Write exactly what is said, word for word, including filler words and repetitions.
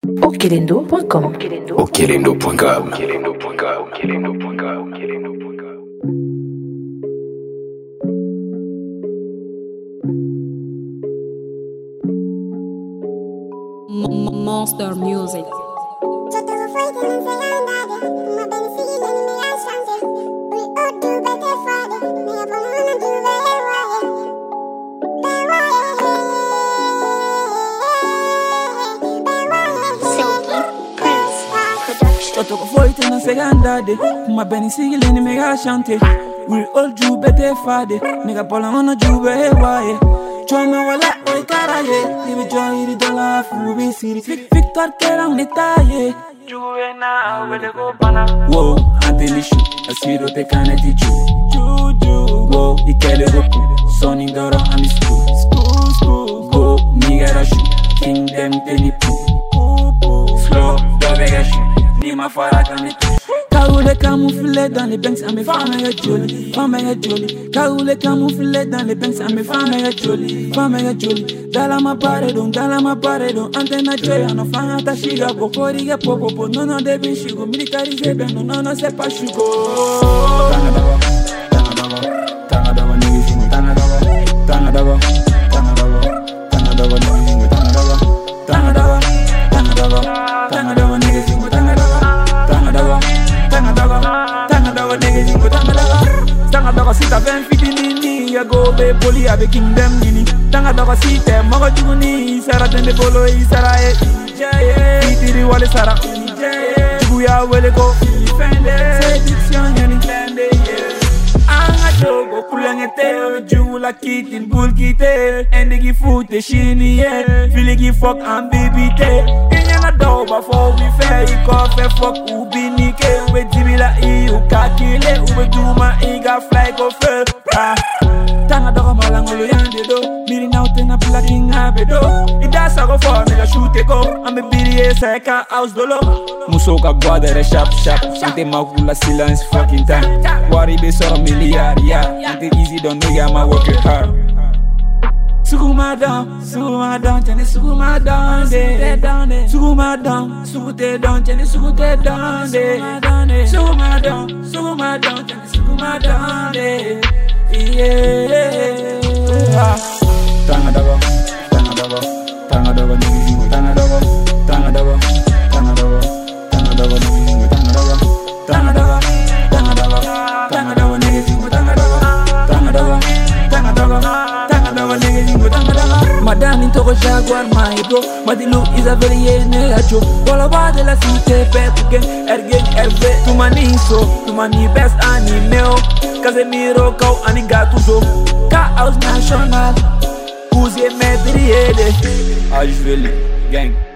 Okelendo point com. Okelendo point com. Monster Music. Toto voite na segandade, ma beni sigili ni mega chante. We all do better fade, nigga pola ona jube he wae. Choma wala oi karaye, live joy di dola fu bi siri. Victor kerang ni taye. Juve na wele go bana. Wow, anteni shu, asiro te kaneti ju. Ju ju. Wow, ikele roku, soni doro ami school. School school. Go, nigga rashu, king dem teni pu. Slow, do vega shu. Ma fara kami Kaoule camouflé dans les banks à mes femmes est jolie, femme est jolie. Kaoule camouflé dans les banks à mes femmes est jolie, femme est jolie. Dala ma paredon, dala ma paredon. Antena joya no fanga ta shiga bokori ge popo no no debi shigo militarisé ben no no no c'est pas shigo. Tanga daba, tanga daba, tanga daba nigi singo tanga daba, tanga daba, tanga daba, tanga daba nigi singo tanga daba, tanga daba, tanga daba, tanga daba nigi singo tanga daba. Tanga daga, tanga daga, nigga jingo tanga daga. Tanga daga sita ven fitini, ya go be poli abe kingdom nini. Tanga daga sita maga juguni, sara tende bolo isara e jaye. Itiri wale sara jaye. Buya wele ko fende, séduction yani klende yeah. Anga jogo kulangete, ame jula kitin bul kite. Endigi fute shini yeah, filigi fuck and baby te. Inyana doba for we fair, ikofe fuck ubi nike. Ube dibila i ukakile, ube duma iga fly go fair. Tanga doga malangolo yande do, miri na utena pila kinga bedo. Ida sago for nigga shoot go, ame biri e seka house dolo. Musoka guadere sharp sharp, sante makula silence fucking time. Wari be soro milliard yeah, ante easy don't nigga ma work it hard. Suguma down, suguma down, chane suguma down de. Suguma down, sugute down, chane sugute down de. Suguma down, suguma down, chane suguma down de. Yeah. Tanga daba, tanga daba, tanga daba, nigi jingo tanga daba, tanga daba, tanga daba, tanga daba, nigi jingo tanga daba, tanga daba, tanga daba, tanga daba, nigi jingo tanga daba, tanga daba, tanga daba, tanga daba, nigi jingo tanga daba. Madame toko jaguar my bro, Madilu is a very negacho. Walla ba de la cité Petugen, Ergen Erve, tu mani so, tu mani best anime. Casemiro kau ani gatuso, ka house national, uzie medriede. Ajveli gang.